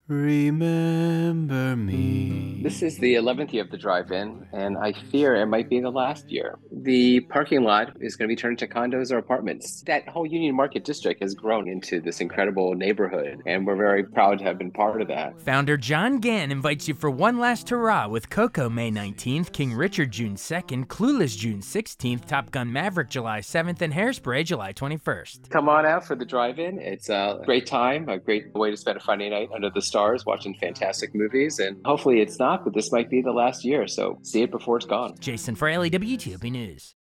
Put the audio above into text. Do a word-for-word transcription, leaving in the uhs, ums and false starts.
Remember me. This is the eleventh year of the drive-in, and I fear it might be the last year. The parking lot is going to be turned into condos or apartments. That whole Union Market district has grown into this incredible neighborhood, and we're very proud to have been part of that. Founder John Gann invites you for one last hurrah with Coco May nineteenth, King Richard June second, Clueless June sixteenth, Top Gun Maverick July seventh, and Hairspray July twenty-first. Come on out for the drive-in. It's a great time, a great way to spend a Friday night under the stars watching fantastic movies, and hopefully it's not, but this might be the last year, so see it before it's gone. Jason Fraley, W T O P News.